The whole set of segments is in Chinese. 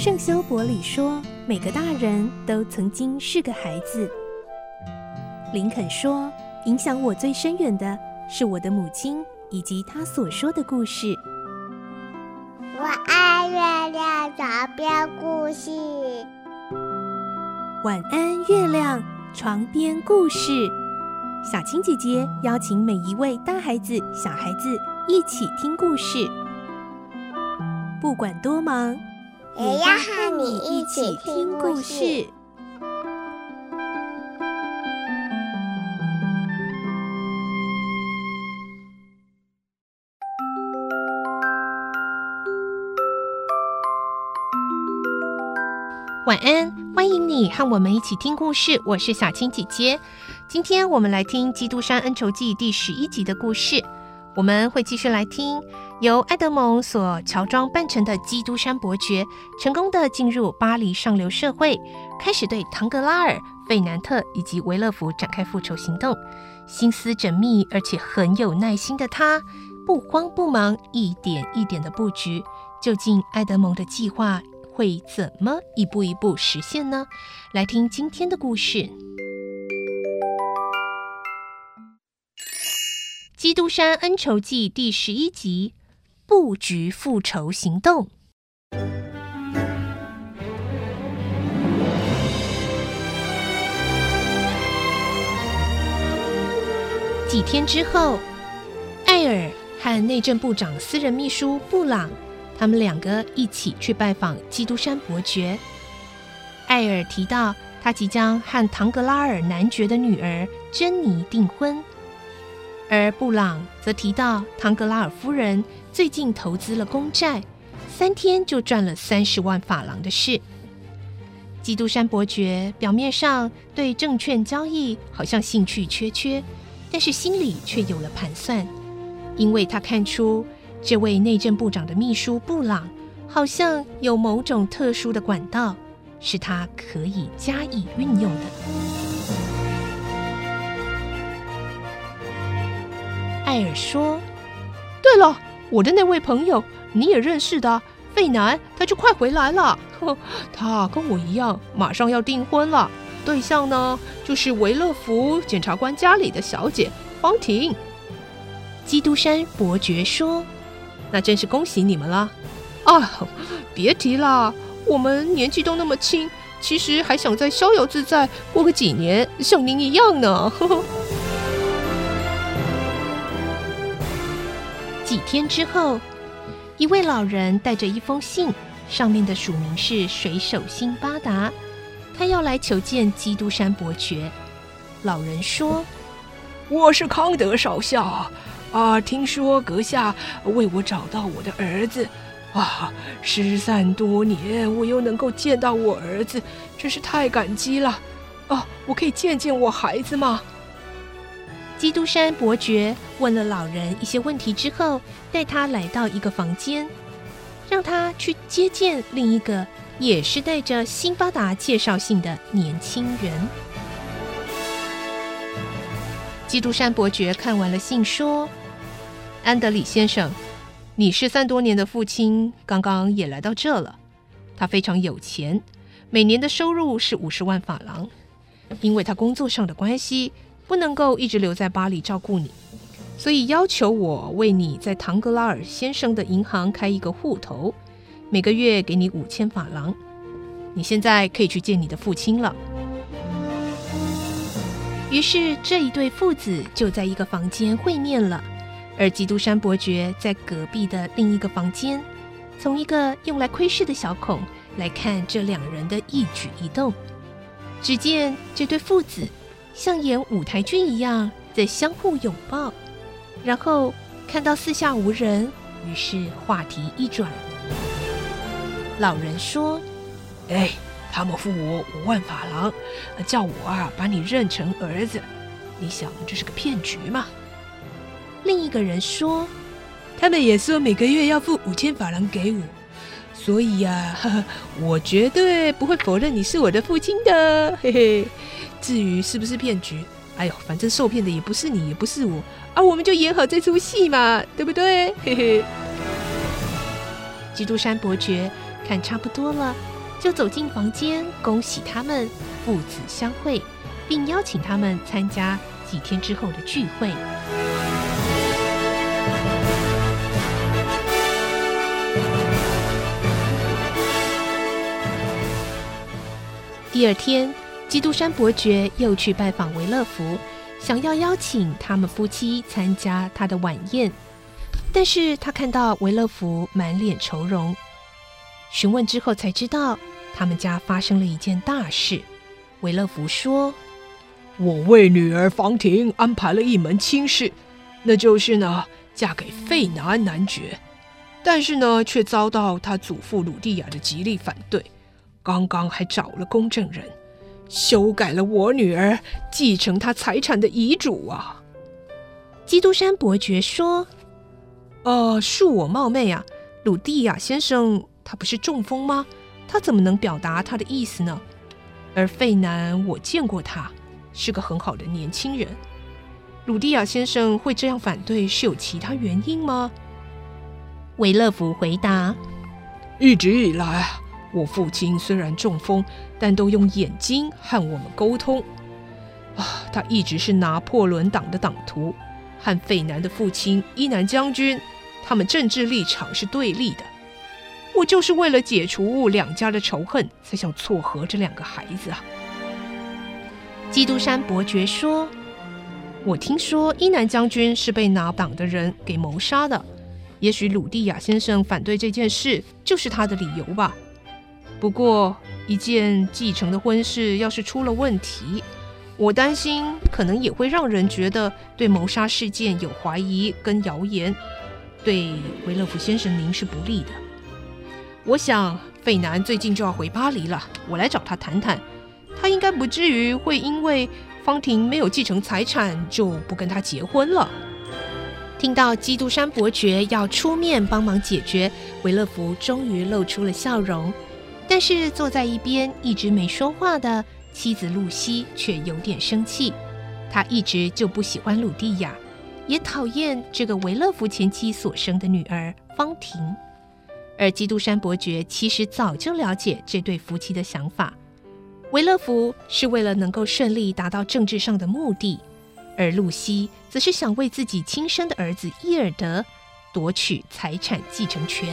圣修伯里说，每个大人都曾经是个孩子。林肯说，影响我最深远的是我的母亲以及她所说的故事。 我爱月亮床边故事。 晚安，月亮，床边故事。小青姐姐邀请每一位大孩子、小孩子一起听故事，不管多忙， 也要和你一起听故事。 晚安，欢迎你和我们一起听故事，我是小青姐姐。今天我们来听《基督山恩仇记》第11集的故事。我们会继续来听由埃德蒙所乔装扮成的基督山伯爵，成功的进入巴黎上流社会，开始对唐格拉尔、费南特以及维勒福展开复仇行动。心思缜密而且很有耐心的他，不慌不忙，一点一点的布局。究竟埃德蒙的计划会怎么一步一步实现呢？来听今天的故事，《基督山恩仇记》第11集，布局复仇行动。几天之后，艾尔和内政部长私人秘书布朗，他们两个一起去拜访基督山伯爵。艾尔提到他即将和唐格拉尔男爵的女儿珍妮订婚，而布朗则提到唐格拉尔夫人最近投资了公债，3天就赚了30万法郎的事。基督山伯爵表面上对证券交易好像兴趣缺缺，但是心里却有了盘算，因为他看出这位内政部长的秘书布朗好像有某种特殊的管道，是他可以加以运用的。艾尔说，对了，我的那位朋友你也认识的费南，他就快回来了。他跟我一样马上要订婚了，对象呢就是维勒福检察官家里的小姐方婷。基督山伯爵说，那真是恭喜你们了。啊，别提了，我们年纪都那么轻，其实还想再逍遥自在过个几年，像您一样呢。几天之后，一位老人带着一封信，上面的署名是水手辛巴达，他要来求见基督山伯爵。老人说， 我是康德少校啊，听说阁下为我找到我的儿子啊，失散多年，我又能够见到我儿子，真是太感激了啊！我可以见见我孩子吗？ 基督山伯爵问了老人一些问题之后，带他来到一个房间，让他去接见另一个也是带着辛巴达介绍信的年轻人。基督山伯爵看完了信说，安德里先生，你失散多年的父亲刚刚也来到这了，他非常有钱，每年的收入是50万法郎，因为他工作上的关系不能够一直留在巴黎照顾你，所以要求我为你在唐格拉尔先生的银行开一个户头，每个月给你5000法郎。你现在可以去见你的父亲了。于是这一对父子就在一个房间会面了，而基督山伯爵在隔壁的另一个房间，从一个用来窥视的小孔来看这两人的一举一动。只见这对父子像演舞台剧一样在相互拥抱，然后看到四下无人，于是话题一转。老人说， 他们付我5万法郎，叫我把你认成儿子，你想这是个骗局吗？ 另一个人说， 他们也说每个月要付5000法郎给我，所以我绝对不会否认你是我的父亲的，嘿嘿。至于是不是骗局，反正受骗的也不是你，也不是我啊，我们就演好这出戏嘛，对不对？嘿嘿。 基督山伯爵看差不多了， 就走进房间，恭喜他们父子相会，并邀请他们参加几天之后的聚会。第二天，基督山伯爵又去拜访维勒福，想要邀请他们夫妻参加他的晚宴。但是他看到维勒福满脸愁容，询问之后才知道他们家发生了一件大事。维勒福说： 我为女儿房婷安排了一门亲事，那就是呢嫁给费南男爵，但是呢却遭到他祖父鲁蒂亚的极力反对，刚刚还找了公证人，修改了我女儿继承他财产的遗嘱啊。 基督山伯爵说：恕我冒昧啊，鲁蒂亚先生他不是中风吗？他怎么能表达他的意思呢？而费南我见过他，是个很好的年轻人。鲁蒂亚先生会这样反对，是有其他原因吗？维勒福回答： 一直以来，我父亲虽然中风，但都用眼睛和我们沟通。他一直是拿破仑党的党徒，和费南的父亲伊南将军，他们政治立场是对立的。我就是为了解除两家的仇恨，才想撮合这两个孩子啊。 基督山伯爵说：我听说伊南将军是被拿党的人给谋杀的，也许鲁蒂亚先生反对这件事就是他的理由吧。不过一件继承的婚事要是出了问题，我担心可能也会让人觉得对谋杀事件有怀疑跟谣言，对维勒福先生您是不利的。我想费南最近就要回巴黎了，我来找他谈谈，他应该不至于会因为方婷没有继承财产就不跟他结婚了。听到基督山伯爵要出面帮忙解决，维勒福终于露出了笑容。但是坐在一边一直没说话的妻子露西却有点生气，她一直就不喜欢鲁蒂亚，也讨厌这个维勒福前妻所生的女儿方婷。而基督山伯爵其实早就了解这对夫妻的想法，维勒福是为了能够顺利达到政治上的目的，而露西则是想为自己亲生的儿子伊尔德夺取财产继承权。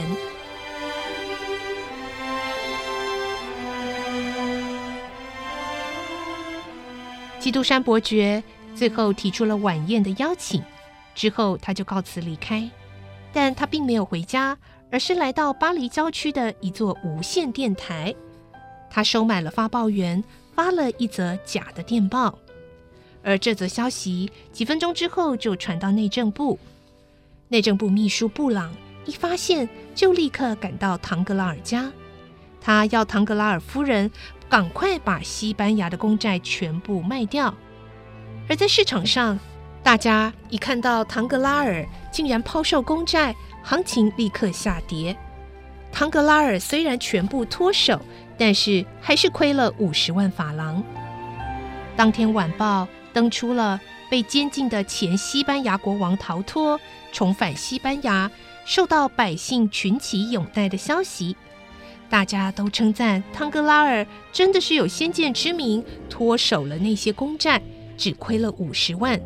基督山伯爵最后提出了晚宴的邀请，之后他就告辞离开，但他并没有回家，而是来到巴黎郊区的一座无线电台。他收买了发报员，发了一则假的电报，而这则消息几分钟之后就传到内政部。内政部秘书布朗一发现，就立刻赶到唐格拉尔家，他要唐格拉尔夫人赶快把西班牙的公债全部卖掉。而在市场上，大家一看到唐格拉尔竟然抛售公债，行情立刻下跌。唐格拉尔虽然全部脱手，但是还是亏了50万法郎。当天晚报登出了被监禁的前西班牙国王逃脱，重返西班牙，受到百姓群起拥戴的消息。大家都称赞唐格拉尔真的是有先见之明，脱手了那些公债，只亏了50万。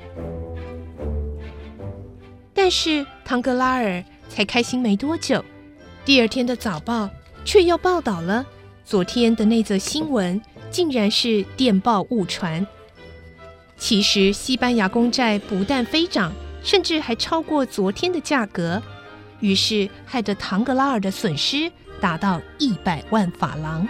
但是唐格拉尔才开心没多久，第二天的早报却又报道了昨天的那则新闻竟然是电报误传。其实西班牙公债不但飞涨，甚至还超过昨天的价格，于是害得唐格拉尔的损失达到100万法郎。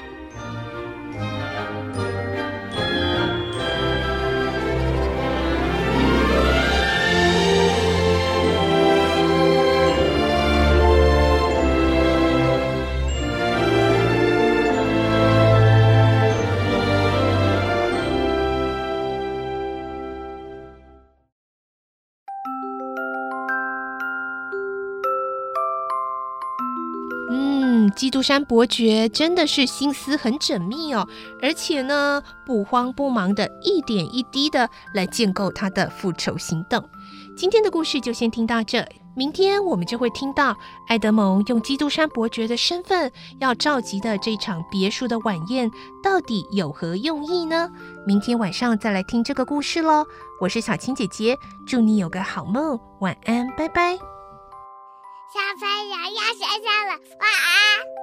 基督山伯爵真的是心思很缜密哦，而且呢不慌不忙的一点一滴的来建构他的复仇行动。今天的故事就先听到这， 明天我们就会听到爱德蒙用基督山伯爵的身份要召集的这场别墅的晚宴到底有何用意呢？明天晚上再来听这个故事咯。我是小青姐姐，祝你有个好梦，晚安，拜拜。 小朋友要睡觉了，晚安。